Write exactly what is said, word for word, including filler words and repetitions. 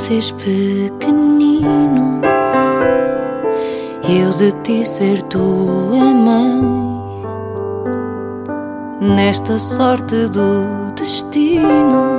seres pequenino, eu de ti ser tua mãe. Nesta sorte do destino,